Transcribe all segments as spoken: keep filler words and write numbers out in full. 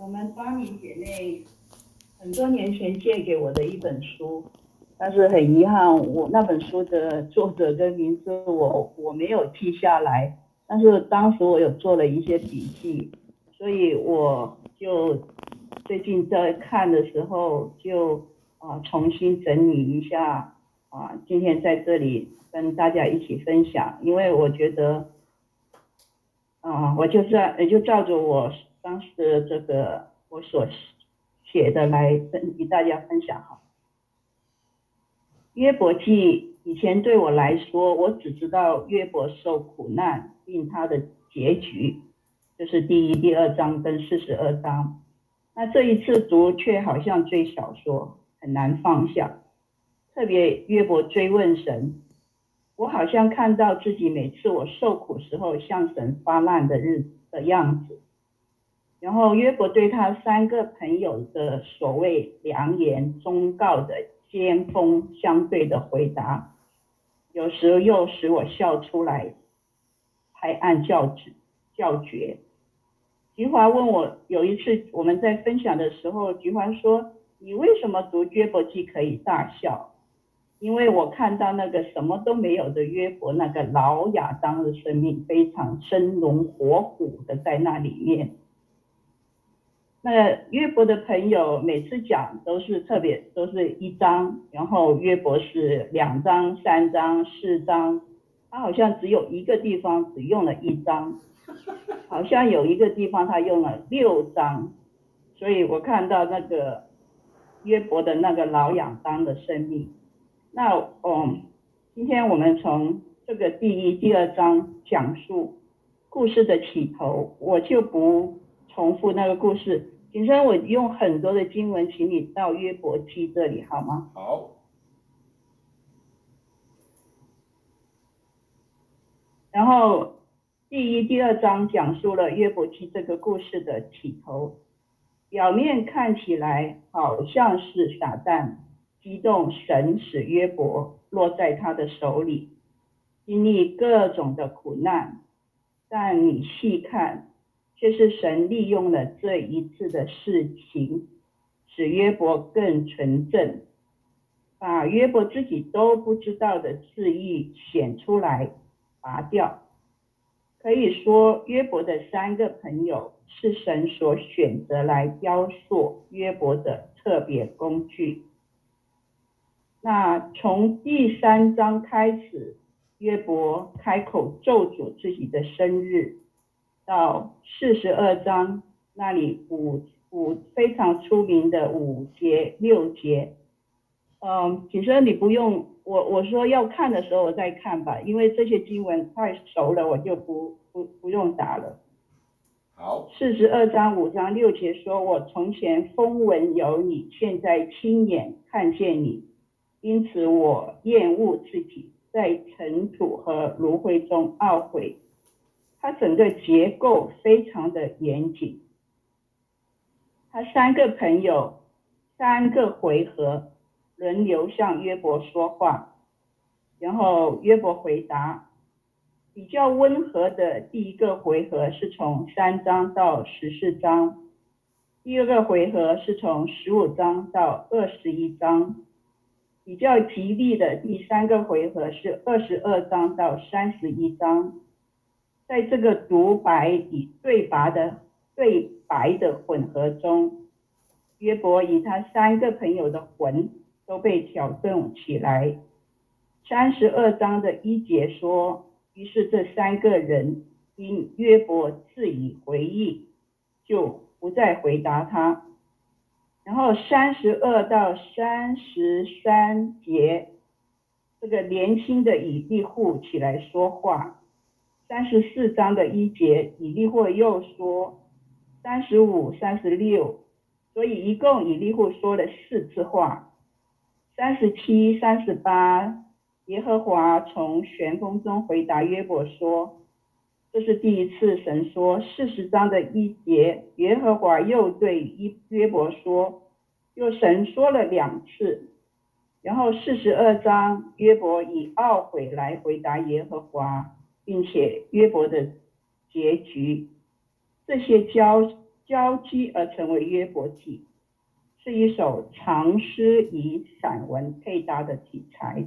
我们八名姐妹很多年前借给我的一本书，但是很遗憾，我那本书的作者跟名字我我没有记下来，但是当时我有做了一些笔记，所以我就最近在看的时候就啊、呃、重新整理一下啊、呃，今天在这里跟大家一起分享，因为我觉得啊、呃、我就照就照着我当时的这个我所写的来跟与大家分享哈。约伯记以前对我来说，我只知道约伯受苦难并他的结局，就是第一、第二章跟四十二章。那这一次读却好像追小说，很难放下。特别约伯追问神，我好像看到自己每次我受苦时候向神发难的日子的样子。然后约伯对他三个朋友的所谓良言忠告的尖锋相对的回答，有时又使我笑出来，拍案叫止叫绝。菊华问我，有一次我们在分享的时候，菊华说：“你为什么读约伯记可以大笑？”因为我看到那个什么都没有的约伯，那个老亚当的生命非常生龙活虎的在那里面。那约伯的朋友每次讲都是特别都是一章，然后约伯是两章、三章、四章，他好像只有一个地方只用了一章，好像有一个地方他用了六章，所以我看到那个约伯的那个老亚当的生命。那嗯，今天我们从这个第一、第二章讲述故事的起头，我就不重复那个故事。景生，我用很多的经文，请你到约伯记这里好吗？ 好。 然后第一、第二章讲述了约伯记这个故事的起头，表面看起来好像是撒旦激动神使约伯落在他的手里，经历各种的苦难，但你细看，却是神利用了这一次的事情，使约伯更纯正，把约伯自己都不知道的字意显出来，拔掉。可以说，约伯的三个朋友是神所选择来雕塑约伯的特别工具。那从第三章开始，约伯开口咒诅自己的生日，到四十二章那里五五非常出名的五节六节，嗯，其实你不用我我说要看的时候我再看吧，因为这些经文太熟了，我就不不不用打了。 好。 四十二章五章六节说：“我从前风闻有你，现在亲眼看见你，因此我厌恶自己，在尘土和炉灰中懊悔。”它整个结构非常的严谨。他三个朋友三个回合轮流向约伯说话，然后约伯回答。比较温和的第一个回合是从三章到十四章，第二个回合是从十五章到二十一章，比较吉利的第三个回合是二十二章到三十一章。在这个独白与对白的对白的混合中，约伯与他三个朋友的魂都被挑动起来。三十二章的一节说，于是这三个人因约伯自以回忆，就不再回答他。然后三十二到三十三节，这个年轻的以利户起来说话。三十四章的一节，以利户又说。三十五、三十六，所以一共以利户说了四次话。三十七、三十八，耶和华从旋风中回答约伯说，这是第一次神说。四十章的一节，耶和华又对约伯说，又神说了两次。然后四十二章，约伯以懊悔来回答耶和华，并且约伯的结局，这些交交击而成为约伯记，是一首长诗以散文配搭的题材。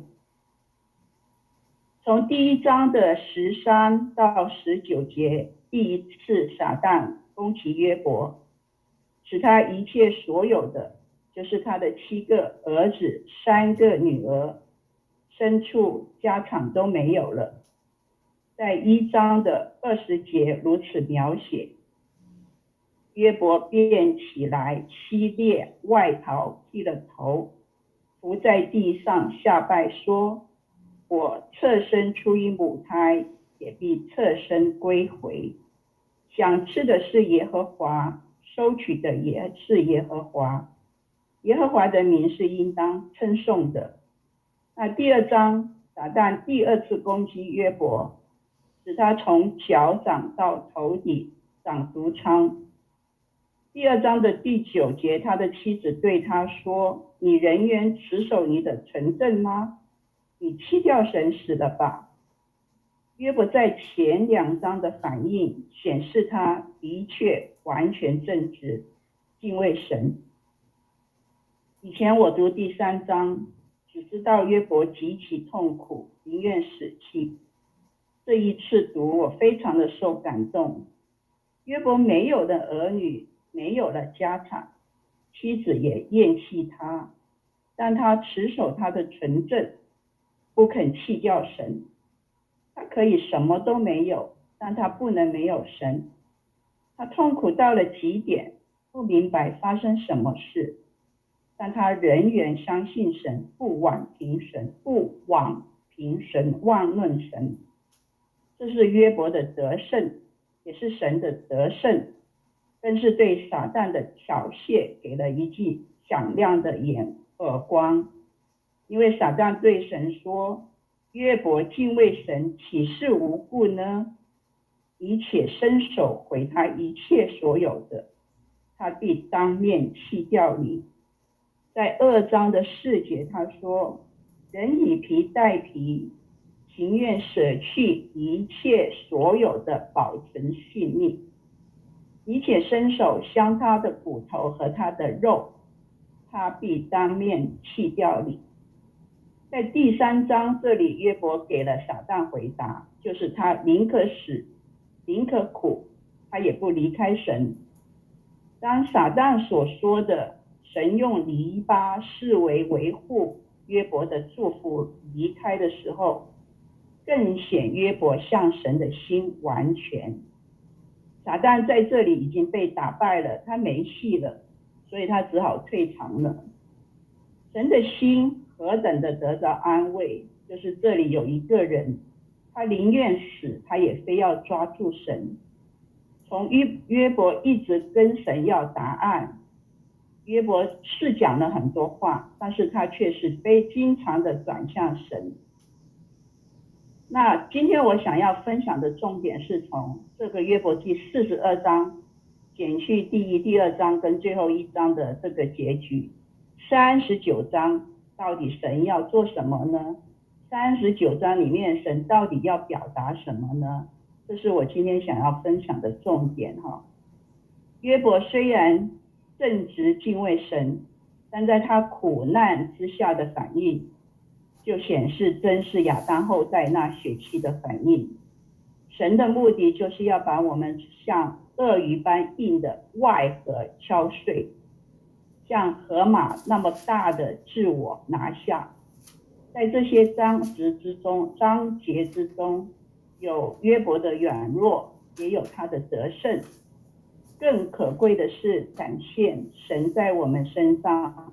从第一章的十三到十九节，第一次撒旦攻击约伯，使他一切所有的，就是他的七个儿子、三个女儿、牲畜、家产都没有了。在一章的二十节如此描写，约伯便起来，七裂外袍，剃了头，伏在地上下拜说：我侧身出于母胎，也必侧身归回。想吃的是耶和华，收取的也是耶和华，耶和华的名是应当称颂的。那第二章，撒旦第二次攻击约伯，使他从脚掌到头顶长毒疮。第二章的第九节，他的妻子对他说：你仍然持守你的纯正吗？你弃掉神死了吧。约伯在前两章的反应显示他的确完全正直，敬畏神。以前我读第三章，只知道约伯极其痛苦，宁愿死去。这一次读，我非常的受感动。约伯没有了儿女，没有了家产，妻子也厌弃他，但他持守他的纯正，不肯弃掉神。他可以什么都没有，但他不能没有神。他痛苦到了极点，不明白发生什么事，但他仍然相信神，不枉凭神，不枉凭神，妄论神。这是约伯的得胜，也是神的得胜，更是对撒旦的挑衅给了一记响亮的眼耳光。因为撒旦对神说：约伯敬畏神，岂是无故呢？以且伸手毁他一切所有的，他必当面弃掉你。在二章的四节，他说：人以皮代皮，情愿舍去一切所有的，保存性命，以且伸手伤他的骨头和他的肉，他必当面弃掉你。在第三章这里，约伯给了撒旦回答，就是他宁可死，宁可苦，他也不离开神。当撒旦所说的神用篱笆视为维护约伯的祝福离开的时候，更显约伯向神的心完全。撒旦在这里已经被打败了，他没戏了，所以他只好退场了。神的心何等的得到安慰，就是这里有一个人，他宁愿死，他也非要抓住神。从约约伯一直跟神要答案，约伯是讲了很多话，但是他却是非经常的转向神。那今天我想要分享的重点是从这个约伯记四十二章减去第一、第二章跟最后一章的这个结局。三十九章到底神要做什么呢？三十九章里面神到底要表达什么呢？这是我今天想要分享的重点哈。约伯虽然正直敬畏神，但在他苦难之下的反应，就显示真是亚当后代那血气的反应。神的目的就是要把我们像鳄鱼般硬的外壳敲碎，像河马那么大的自我拿下。在这些章节之中，章节之中，有约伯的软弱，也有他的得胜。更可贵的是展现神在我们身上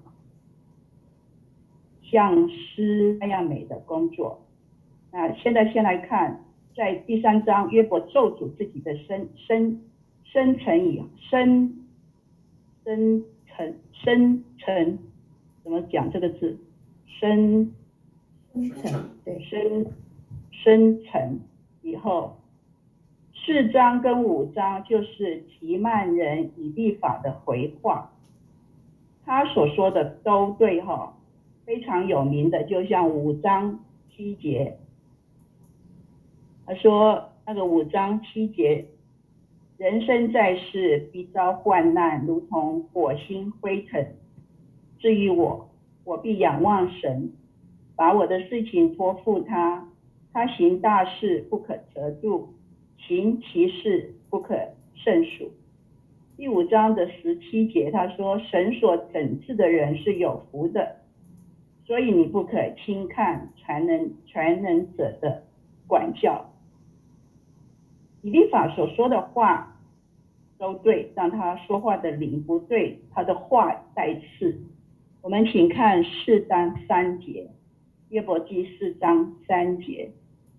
像诗那样美的工作。那现在先来看，在第三章，约伯咒诅自己的生生生成以生生成生成怎么讲这个字？生生成对生生成以后，四章跟五章就是提曼人以利法的回话，他所说的都对哈，非常有名的，就像五章七节，他说那个五章七节， 人生在世，必遭患难，如同火星灰尘。至于我，我必仰望神，把我的事情托付他。他行大事，不可测度，行其事，不可胜数。第五章的十七节，他说：神所整治的人是有福的，所以你不可轻看全能全能者的管教。以利法所说的话都对，但他说话的灵不对，他的话带刺。我们请看四章三节，约伯记四章三节。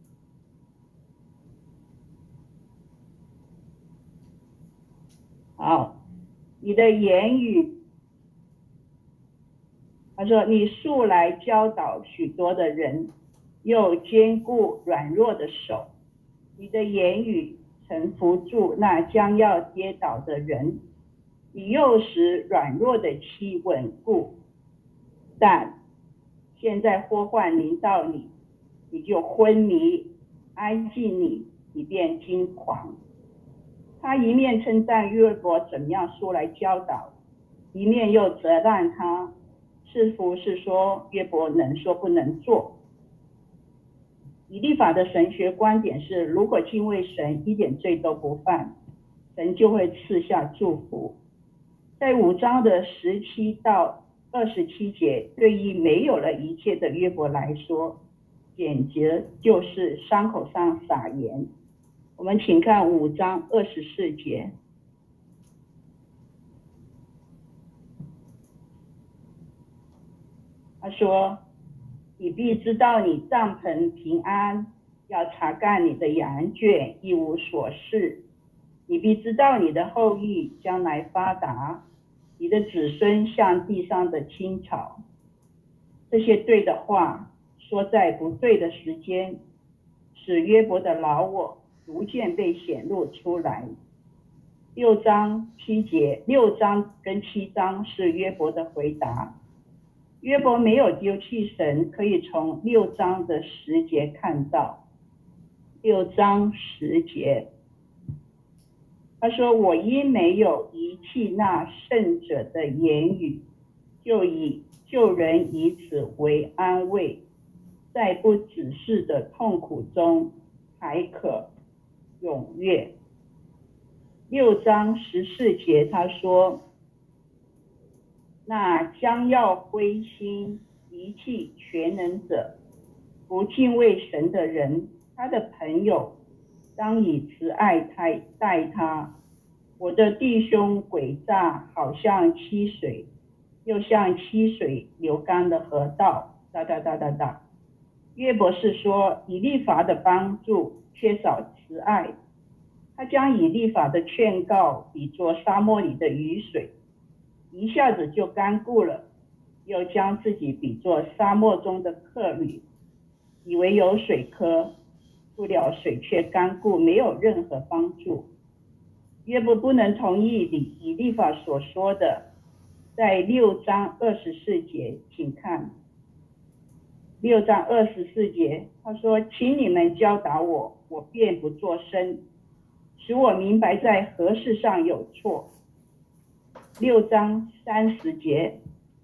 好，你的言语，他说你素来教导许多的人，又坚固软弱的手。你的言语曾扶助那将要跌倒的人，你又使软弱的妻稳固。但现在祸患临到你，你就昏迷；安静你，你便惊狂。他一面称赞约伯怎样说来教导，一面又责难他，似乎是说约伯能说不能做。以利法的神学观点是，如果敬畏神，一点罪都不犯，神就会赐下祝福。在五章的十七到二十七节，对于没有了一切的约伯来说，简直就是伤口上撒盐。我们请看五章二十四节。他说：你必知道你帐篷平安，要查干你的羊圈，一无所事。你必知道你的后裔将来发达，你的子孙像地上的青草。这些对的话说在不对的时间，使约伯的老我逐渐被显露出来。六章七节，六章跟七章是约伯的回答。约伯没有丢弃神，可以从六章的十节看到。六章十节，他说：我因没有遗弃那圣者的言语，就以救人以此为安慰，在不止息的痛苦中还可踊跃。六章十四节，他说：那将要灰心离弃全能者，不敬畏神的人，他的朋友当以慈爱待他。我的弟兄诡诈，好像溪水，又像溪水流干的河道。哒哒哒哒哒。约伯是说，以利法的帮助缺少慈爱，他将以利法的劝告比作沙漠里的雨水，一下子就干固了；又将自己比作沙漠中的客旅，以为有水喝，不料水却干固，没有任何帮助。约伯不能同意以利法所说的，在六章二十四节，请看六章二十四节，他说：请你们教导我，我便不作声，使我明白在何事上有错。六章三十节，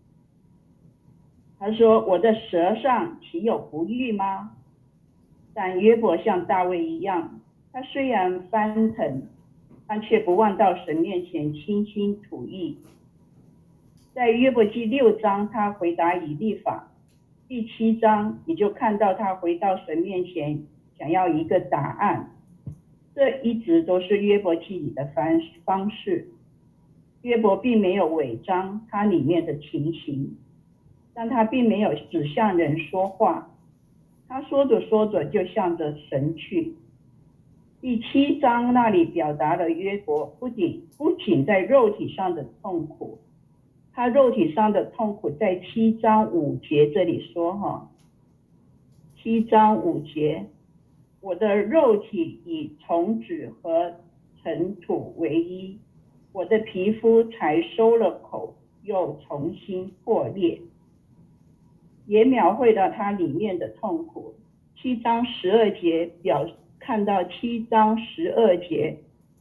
他说：我的舌上岂有不义吗？但约伯像大卫一样，他虽然翻腾，但却不忘到神面前倾心吐意。在约伯记六章，他回答以利法；第七章你就看到他回到神面前，想要一个答案。这一直都是约伯记里的方方式。约伯并没有伪装他里面的情形，但他并没有只向人说话，他说着说着就向着神去。第七章那里表达了约伯不仅不仅在肉体上的痛苦，他肉体上的痛苦在七章五节这里说哈，七章五节，我的肉体以虫子和尘土为衣，我的皮肤才收了口，又重新破裂，也描绘了它里面的痛苦。七章十二节表看到七章十二节，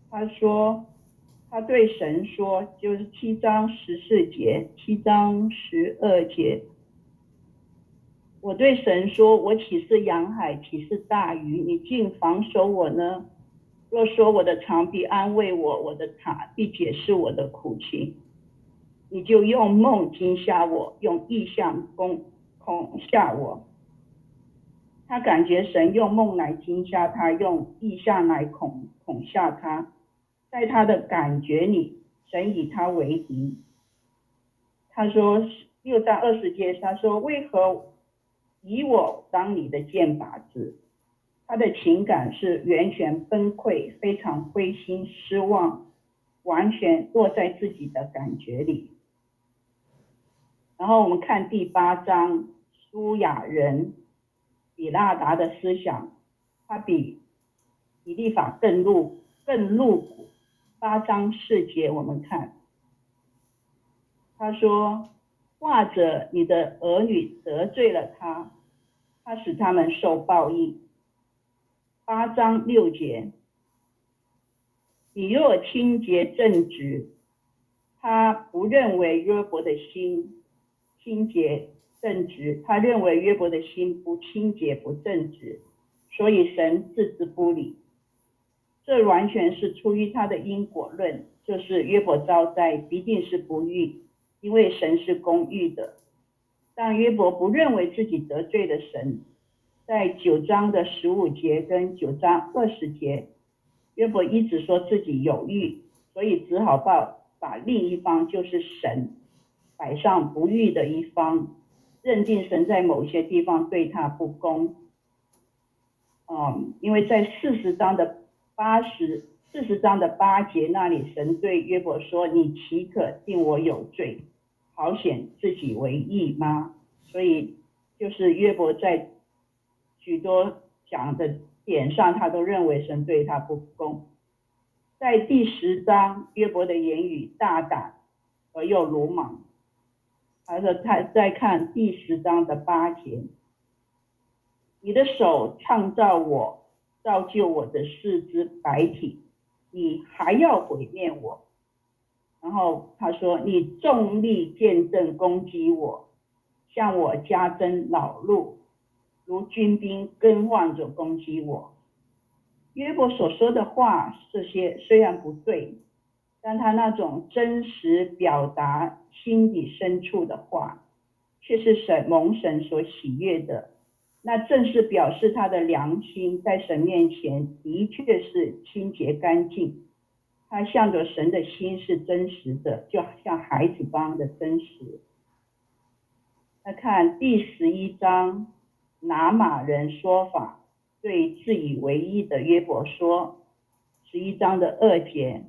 他说，他对神说，就是七章十四节，七章十二节，我对神说，我岂是洋海，岂是大鱼，你竟防守我呢？若说我的肠必安慰我，我的塔必解释我的苦情，你就用梦惊吓我，用异象攻恐吓我。他感觉神用梦来惊吓他，用异象来恐恐吓他。在他的感觉里，神以他为敌。他说六章二十节，他说为何以我当你的箭靶子？他的情感是完全崩溃，非常灰心失望，完全落在自己的感觉里。然后我们看第八章，苏亚人比拉达的思想，他比以利法更露更露骨。八章四节我们看，他说或者你的儿女得罪了他，他使他们受报应。八章六节，你若清洁正直，他不认为约伯的心清洁正直，他认为约伯的心不清洁不正直，所以神置之不理。这完全是出于他的因果论，就是约伯遭灾必定是不义，因为神是公义的。但约伯不认为自己得罪了神，在九章的十五节跟九章二十节，约伯一直说自己有义，所以只好把把另一方就是神摆上不义的一方，认定神在某些地方对他不公。嗯，因为在四十章的八十四十章的八节那里，神对约伯说：“你岂可定我有罪，好显自己为义吗？”所以就是约伯在许多讲的点上，他都认为神对他不公。在第十章，约伯的言语大胆而又鲁莽。他说他再看第十章的八节，你的手创造我，造就我的四肢百体，你还要毁灭我。然后他说，你重力见证攻击我，向我加增恼怒，如军兵更换着攻击我。约伯所说的话，这些虽然不对，但他那种真实表达心底深处的话，却是神蒙神所喜悦的。那正是表示他的良心在神面前的确是清洁干净，他向着神的心是真实的，就像孩子般的真实。来看第十一章，拿玛人说法，对自以为义的约伯说，十一章的二节，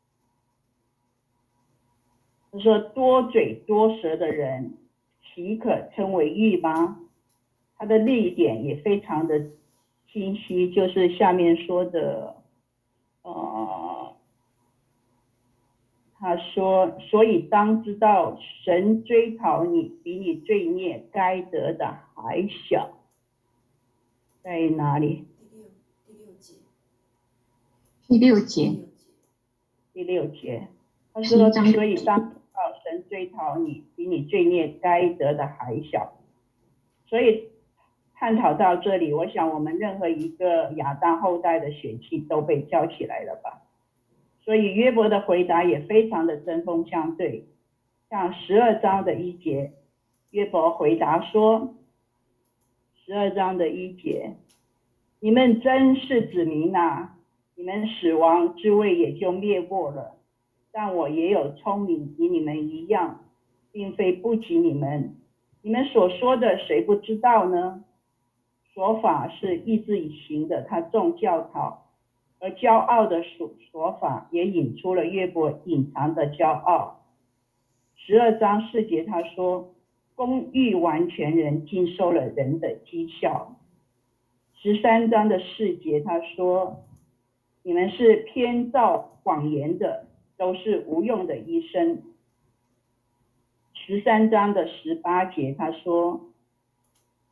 他说多嘴多舌的人岂可称为义吗？他的例点也非常的清晰，就是下面说的，呃，他说，所以当知道神追讨你，比你罪孽该得的还小。在哪里？ 第六节。 第六节。 第六节，他说，所以当知道神追讨你，比你罪孽该得的还小。所以探讨到这里，我想我们任何一个亚当后代的血气都被叫起来了吧。所以约伯的回答也非常的针锋相对。像十二章的一节，约伯回答说，十二章的一节，你们真是子民啊，你们死亡之位也就灭没了，但我也有聪明与你们一样，并非不及你们。你们所说的谁不知道呢？说法是意志以行的，他重教导，而骄傲的说说法也引出了约伯隐藏的骄傲。十二章四节他说，公义完全人尽收了人的讥笑。十三章的四节他说，你们是偏造谎言的，都是无用的医生。十三章的十八节他说，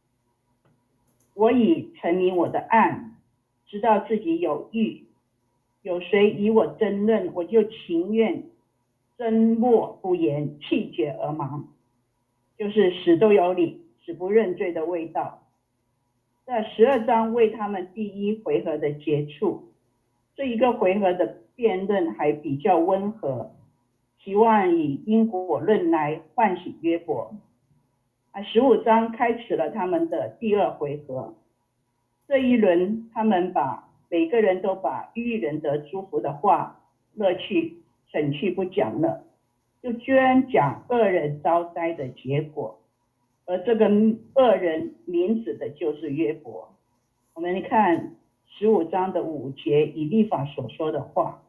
我已陈明我的案，知道自己有欲， 有谁与我争论，我就情愿缄默不言，气绝而亡。就是死都有理，死不认罪的味道。在十二章为他们第一回合的结束，这一个回合的辩论还比较温和，希望以因果论来唤醒约伯。啊，十五章开始了他们的第二回合。这一轮，他们把每个人都把育人得祝福的话乐去省去不讲了，就专讲恶人遭灾的结果。而这个恶人名指的就是约伯。我们看十五章的五节以利法所说的话。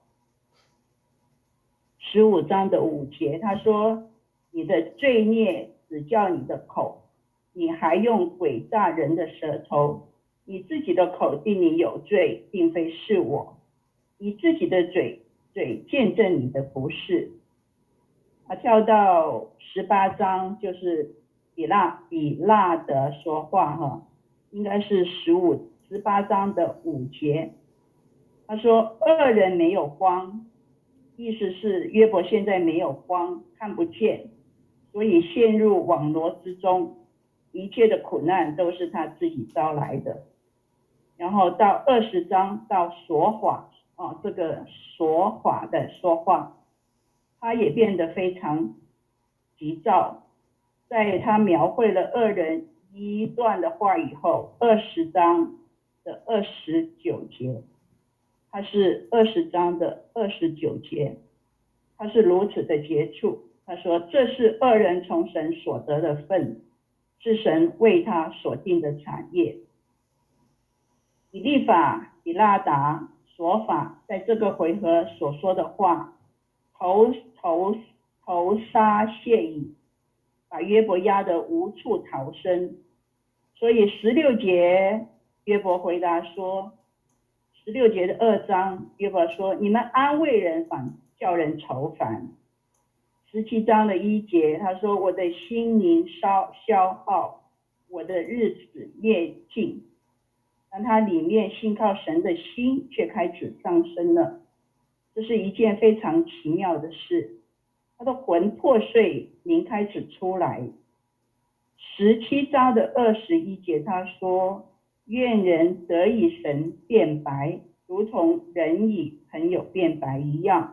十五章的五节，他说：你的罪孽只叫你的口，你还用诡诈人的舌头，你自己的口定你有罪，并非是我，你自己的嘴嘴见证你的不是。啊，跳到十八章就是比拉比拉德说话哈，应该是十五十八章的五节。他说恶人没有光，意思是约伯现在没有光，看不见，所以陷入网罗之中，一切的苦难都是他自己招来的。然后到二十章到说法啊，这个说法的说话，他也变得非常急躁。在他描绘了恶人一段的话以后，二十章的二十九节，他是二十章的二十九节，他是如此的结束。他说：这是恶人从神所得的份，是神为他所定的产业。以利法、比拉达、所法在这个回合所说的话，投投投沙谢矣，把约伯压得无处逃生。所以十六节约伯回答说，十六节的二章约伯说：你们安慰人反叫人愁烦。十七章的一节他说：我的心灵烧消耗，我的日子灭尽。但他里面信靠神的心却开始上升了，这是一件非常奇妙的事。他的魂破碎，灵开始出来。十七章的二十一节他说：愿人得以神变白，如同人与朋友变白一样。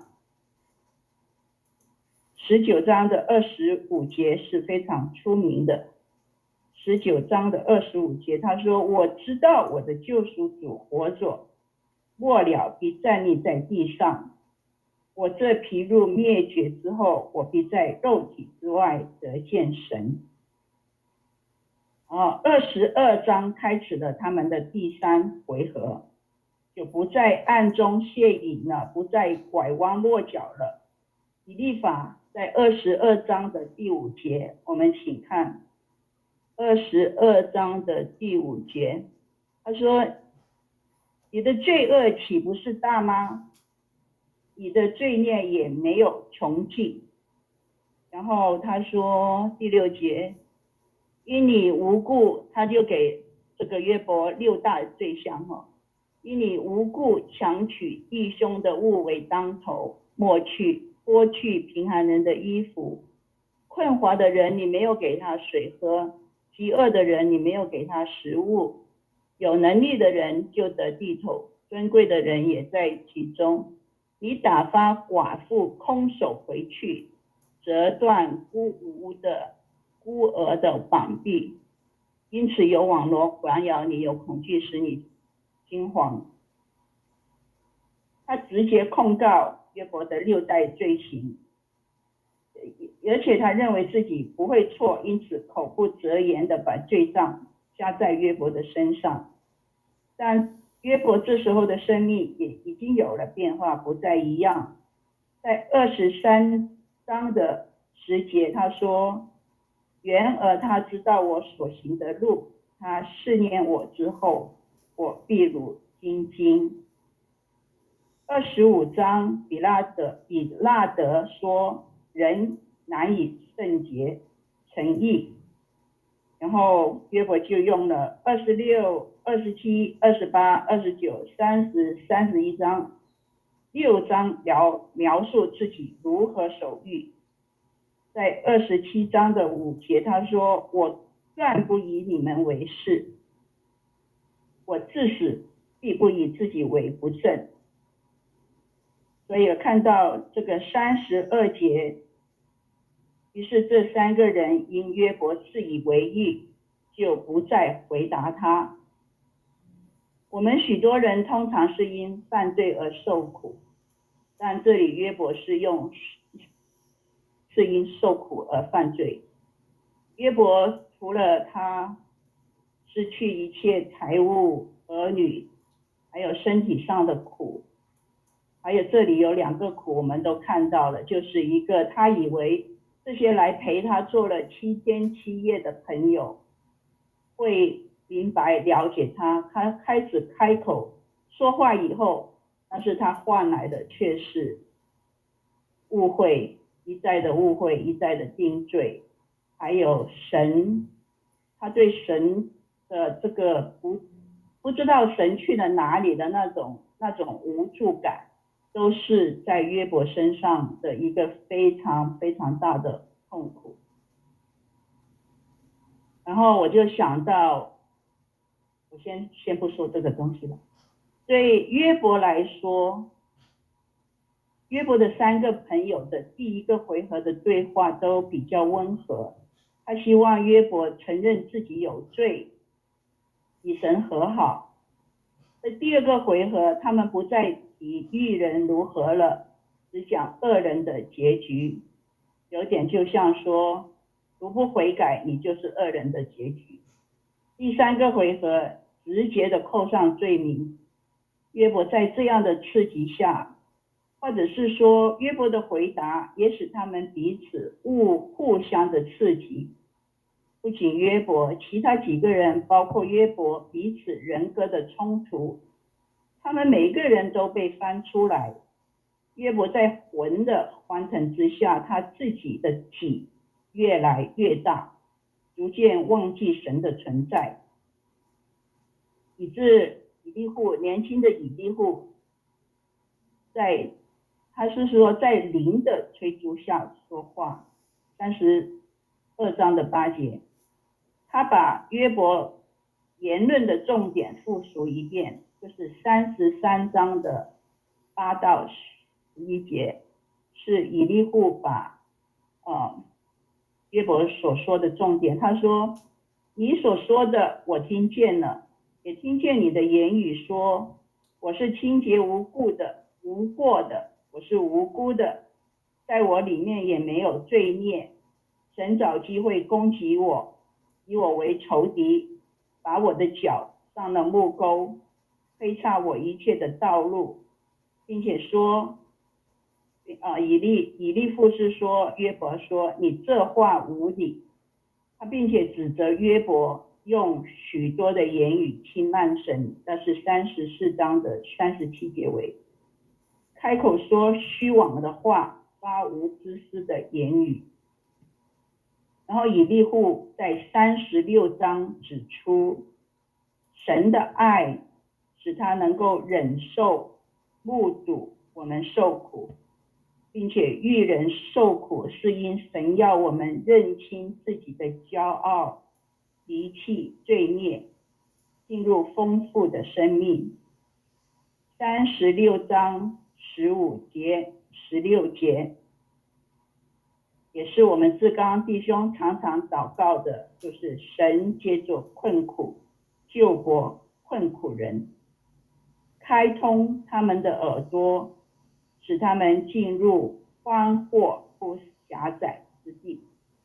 十九章的二十五节是非常出名的。十九章的二十五节他说：我知道我的救赎主活着，末了必站立在地上。我这皮肉灭绝之后，我必在肉体之外得见神。啊，二十二章开始了他们的第三回合，就不再暗中泄隐了，不再拐弯抹角了。以利法在二十二章的第五节，我们请看二十二章的第五节，他说：你的罪恶岂不是大吗？你的罪孽也没有穷尽。然后他说第六节，因你无故，他就给这个约伯六大罪项哈，因你无故强取弟兄的物为当头，抹去剥去贫寒人的衣服，困乏的人你没有给他水喝，饥饿的人你没有给他食物，有能力的人就得地头，尊贵的人也在其中。你打发寡妇空手回去，折断孤无的孤儿的膀臂，因此有网罗环绕你，有恐惧使你惊惶。他直接控告约伯的六代罪行，而且他认为自己不会错，因此口不择言的把罪账加在约伯的身上。但约伯这时候的生命也已经有了变化，不再一样。在二十三章的十节他说：然而他知道我所行的路，他试验我之后，我必如精金。二十五章比拉德比拉德说：人难以圣洁诚意。然后约伯就用了二十六、二十七、二十八、二十九、三十、三十一章六章描描述自己如何守御。在二十七章的五节，他说：“我断不以你们为是，我至死必不以自己为不正。”所以看到这个三十二节，于是这三个人因约伯自以为义，就不再回答他。我们许多人通常是因犯罪而受苦，但这里约伯是用是因受苦而犯罪。约伯除了他失去一切财物、儿女，还有身体上的苦，还有这里有两个苦我们都看到了，就是一个他以为这些来陪他做了七天七夜的朋友会明白了解他，他开始开口说话以后，但是他换来的却是误会，一再的误会，一再的定罪，还有神，他对神的这个不不知道神去了哪里的那种那种无助感，都是在约伯身上的一个非常非常大的痛苦。然后我就想到，我先先不说这个东西了。对约伯来说，约伯的三个朋友的第一个回合的对话都比较温和，他希望约伯承认自己有罪，与神和好。在第二个回合，他们不再提义人如何了，只讲恶人的结局，有点就像说，如不悔改，你就是恶人的结局。第三个回合直接的扣上罪名，约伯在这样的刺激下，或者是说约伯的回答也使他们彼此互互相的刺激。不仅约伯，其他几个人包括约伯彼此人格的冲突，他们每一个人都被翻出来。约伯在魂的欢腾之下，他自己的己越来越大，逐渐忘记神的存在，以致以利户年轻的以利户在他是说在灵的催促下说话。三十二章的八节，他把约伯言论的重点复述一遍，就是三十三章的八到十一节，是以利户把呃约伯所说的重点。他说：“你所说的我听见了，也听见你的言语说，我是清洁无故的、无过的，我是无辜的，在我里面也没有罪孽。神找机会攻击我，以我为仇敌，把我的脚上了木钩，推岔我一切的道路，并且说，啊，以利以利父是说约伯说你这话无理。”他并且指责约伯用许多的言语轻慢神，那是三十四章的三十七节尾，开口说虚妄的话，发无知识的言语。然后以利户在三十六章指出，神的爱使他能够忍受目睹我们受苦，并且遇人受苦是因神要我们认清自己的骄傲、离弃、罪孽，进入丰富的生命。三十六章十五节、十六节，也是我们志刚弟兄常常祷告的，就是神借着困苦救国困苦人，开通他们的耳朵，使他们进入宽阔不狭窄之地。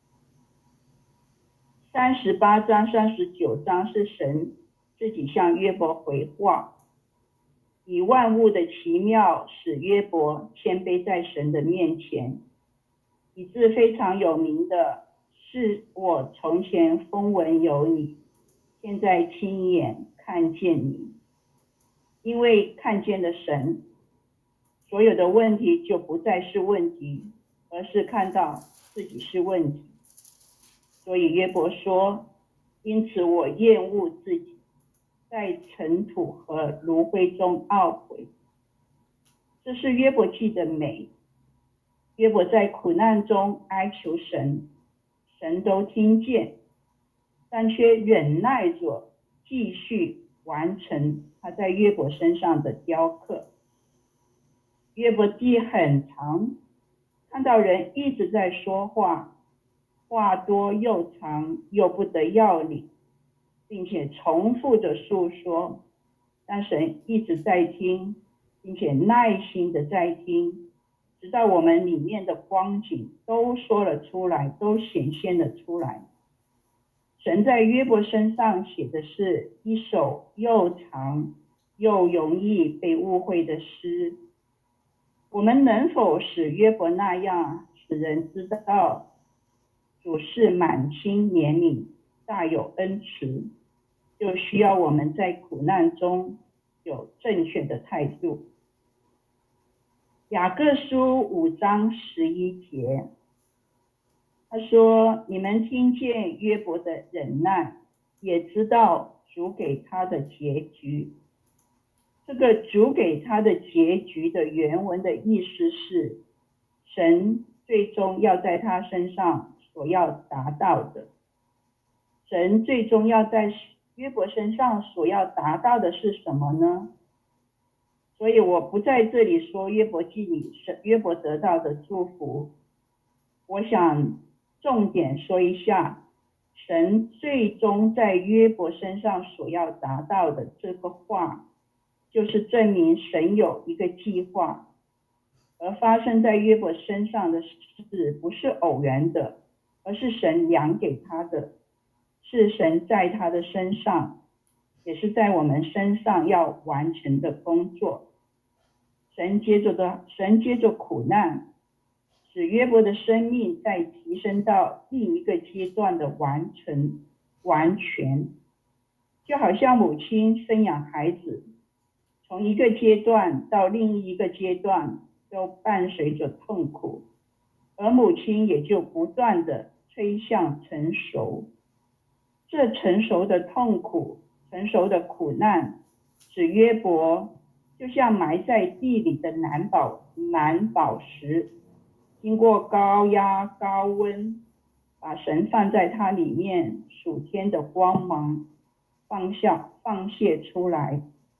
三十八章、三十九章是神自己向约伯回话，以万物的奇妙使约伯谦卑在神的面前，以致非常有名的是我从前风闻有你，现在亲眼看见你。因为看见了神，所有的问题就不再是问题，而是看到自己是问题。所以约伯说，因此我厌恶自己，在尘土和炉灰中懊悔。 这是约伯记的美。约伯在苦难中哀求神，神都听见，但却忍耐着继续完成他在约伯身上的雕刻。约伯记很长，看到人一直在说话，话多又长又不得要领，并且重复着诉说，但神一直在听，并且耐心的在听，直到我们里面的光景都说了出来，都显现了出来。神在约伯身上写的是一首又长又容易被误会的诗。我们能否使约伯那样，使人知道主是满心怜悯，大有恩慈，就需要我们在苦难中有正确的态度。雅各书五章十一节，他说：你们听见约伯的忍耐，也知道主给他的结局。这个主给他的结局的原文的意思是，神最终要在他身上所要达到的。神最终要在约伯身上所要达到的是什么呢？所以我不在这里说约伯记里约伯得到的祝福，我想重点说一下，神最终在约伯身上所要达到的这个话，就是证明神有一个计划，而发生在约伯身上的事不是偶然的，而是神量给他的，是神在他的身上，也是在我们身上要完成的工作。神接着的神接着苦难，使约伯的生命再提升到另一个阶段的完成完全，就好像母亲生养孩子，从一个阶段到另一个阶段都伴随着痛苦，而母亲也就不断的推向成熟。这成熟的痛苦，成熟的苦难，使约伯就像埋在地里的蓝宝蓝宝石，经过高压高温，把神放在它里面属天的光芒放下放泄出来。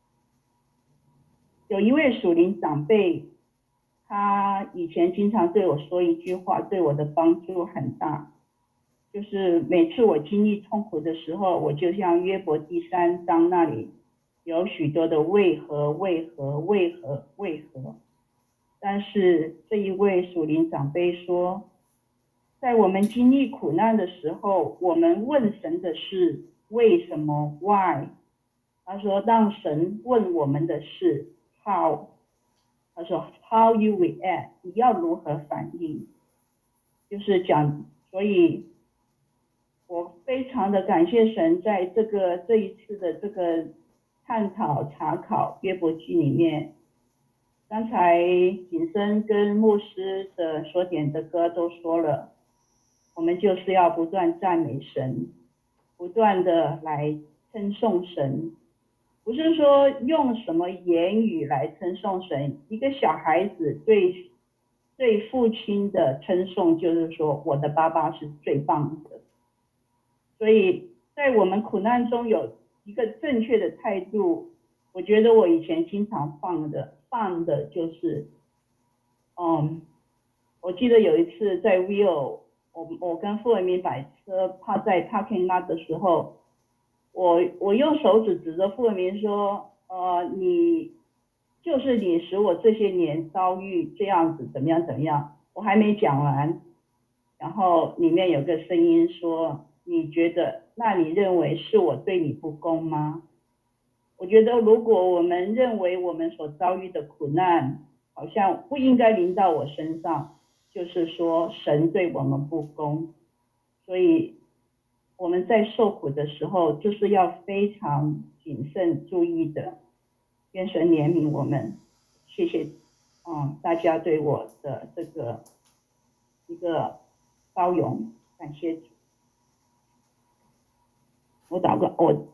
有一位属灵长辈，他以前经常对我说一句话，对我的帮助很大，就是每次我经历痛苦的时候，我就像约伯第三章那里有许多的为何为何为何为何，但是这一位属灵长辈说，在我们经历苦难的时候，我们问神的是为什么 why， 他说让神问我们的是 how， 他说 how you react， 你要如何反应，就是讲，所以我非常的感谢神在这个这一次的这个探讨查考约伯记里面，刚才景生跟牧师的所点的歌都说了，我们就是要不断赞美神，不断的来称颂神，不是说用什么言语来称颂神。一个小孩子对对父亲的称颂就是说，我的爸爸是最棒的。所以在我们苦难中有一个正确的态度，我觉得我以前经常放的放的就是，嗯，我记得有一次在 Vivo， 我我跟傅文明把车趴在 parking lot 的时候，我我用手指指着傅文明说，呃，你就是你使我这些年遭遇这样子怎么样怎么样，我还没讲完，然后里面有个声音说，你觉得，那你认为是我对你不公吗？我觉得如果我们认为我们所遭遇的苦难好像不应该临到我身上，就是说神对我们不公。所以我们在受苦的时候就是要非常谨慎注意的，愿神怜悯我们。谢谢嗯，大家对我的这个一个包容，感谢主。我祷告，我